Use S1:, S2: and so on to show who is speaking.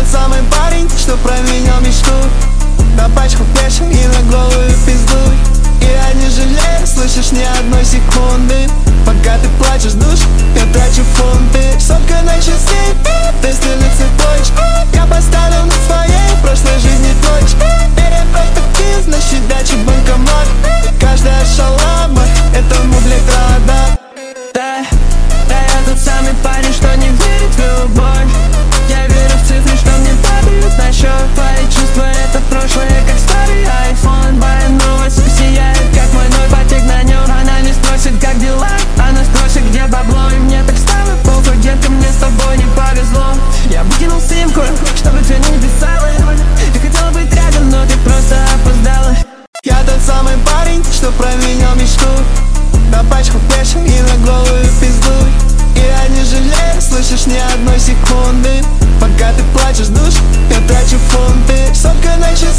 S1: самый парень, что променял мечту на пачку пешек и на голую пизду. И я не жалею, слышишь, ни одной секунды. Пока ты плачешь душ, я трачу фунты. Сотка на часы, тестильных цепочек. Я поставил на своей прошлой жизни точку. Перепроспектив на считаче банкомат. Каждая шалаба — это мублетрада.
S2: Да, я тот самый парень, что не верит в любовь. Я верю в цифры, что мне падают на счет. Твои чувства — это прошлое, как старый iPhone. Моя новая сука сияет, как мой новый потек на нем. Она не спросит, как дела, она спросит, где бабло. И мне так стало похуй, детка, мне с тобой не повезло. Я выкинул симку, чтобы ты не писала. Ты хотела быть рядом, но ты просто опоздала.
S1: Я тот самый парень, что променял мечту на пачку пешек и на голую пизду. И я не жалею, слышишь, ни одной секунды. Пока ты плачешь душ, я трачу фунты. Сотка на часы.